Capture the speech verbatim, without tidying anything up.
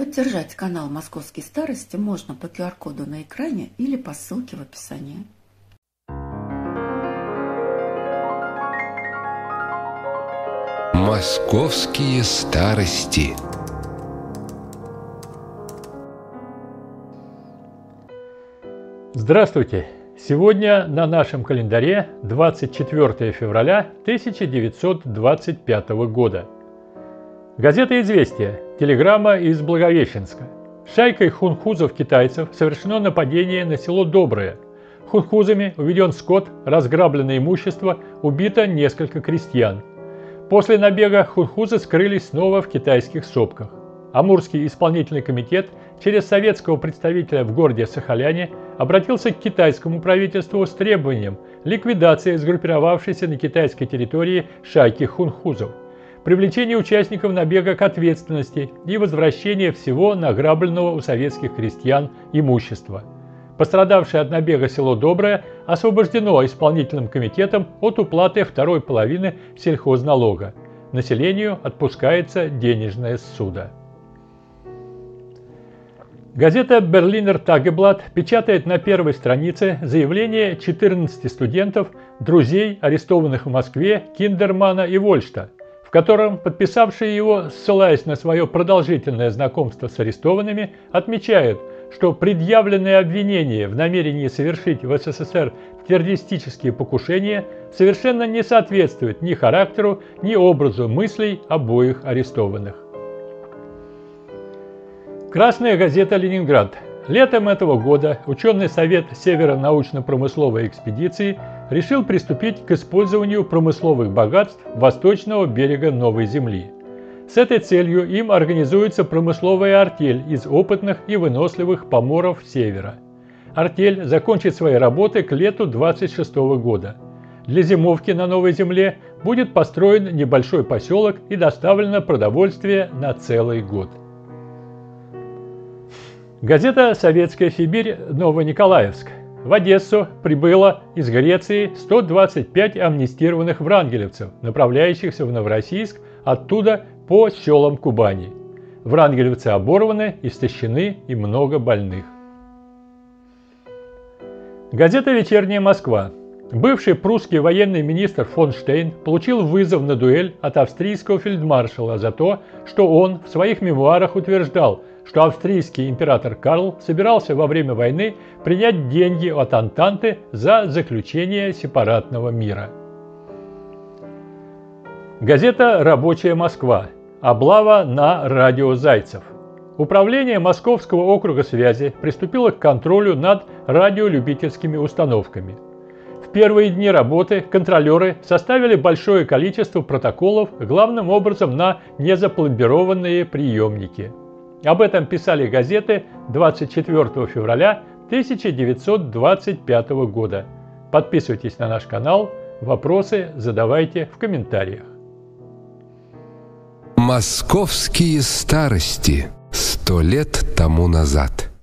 Поддержать канал «Московские старости» можно по ку ар коду на экране или по ссылке в описании. Московские старости. Здравствуйте! Сегодня на нашем календаре двадцать четвёртое февраля тысяча девятьсот двадцать пятого года. Газета «Известия», телеграмма из Благовещенска. Шайкой хунхузов-китайцев совершено нападение на село Доброе. Хунхузами уведен скот, разграблено имущество, убито несколько крестьян. После набега хунхузы скрылись снова в китайских сопках. Амурский исполнительный комитет через советского представителя в городе Сахаляне обратился к китайскому правительству с требованием ликвидации сгруппировавшейся на китайской территории шайки хунхузов, привлечения участников набега к ответственности и возвращения всего награбленного у советских крестьян имущества. Пострадавшее от набега село Доброе освобождено исполнительным комитетом от уплаты второй половины сельхозналога. Населению отпускается денежная ссуда. Газета «Берлинер Тагеблат» печатает на первой странице заявление четырнадцати студентов, друзей, арестованных в Москве, Киндермана и Вольшта, в котором подписавшие его, ссылаясь на свое продолжительное знакомство с арестованными, отмечают, что предъявленные обвинения в намерении совершить в эс эс эс эр террористические покушения совершенно не соответствуют ни характеру, ни образу мыслей обоих арестованных. Красная газета «Ленинград». Летом этого года ученый совет Северо-научно-промысловой экспедиции решил приступить к использованию промысловых богатств восточного берега Новой Земли. С этой целью им организуется промысловая артель из опытных и выносливых поморов Севера. Артель закончит свои работы к лету двадцать шестого года. Для зимовки на Новой Земле будет построен небольшой поселок и доставлено продовольствие на целый год. Газета «Советская Сибирь», Новониколаевск. В Одессу прибыло из Греции сто двадцать пять амнистированных врангелевцев, направляющихся в Новороссийск, оттуда по селам Кубани. Врангелевцы оборваны, истощены и много больных. Газета «Вечерняя Москва». Бывший прусский военный министр фон Штейн получил вызов на дуэль от австрийского фельдмаршала за то, что он в своих мемуарах утверждал, что австрийский император Карл собирался во время войны принять деньги от Антанты за заключение сепаратного мира. Газета «Рабочая Москва». Облава на радио Зайцев. Управление Московского округа связи приступило к контролю над радиолюбительскими установками. В первые дни работы контролеры составили большое количество протоколов, главным образом на незапломбированные приемники. Об этом писали газеты двадцать четвёртого февраля тысяча девятьсот двадцать пятого года. Подписывайтесь на наш канал, вопросы задавайте в комментариях. Московские старости. Сто лет тому назад.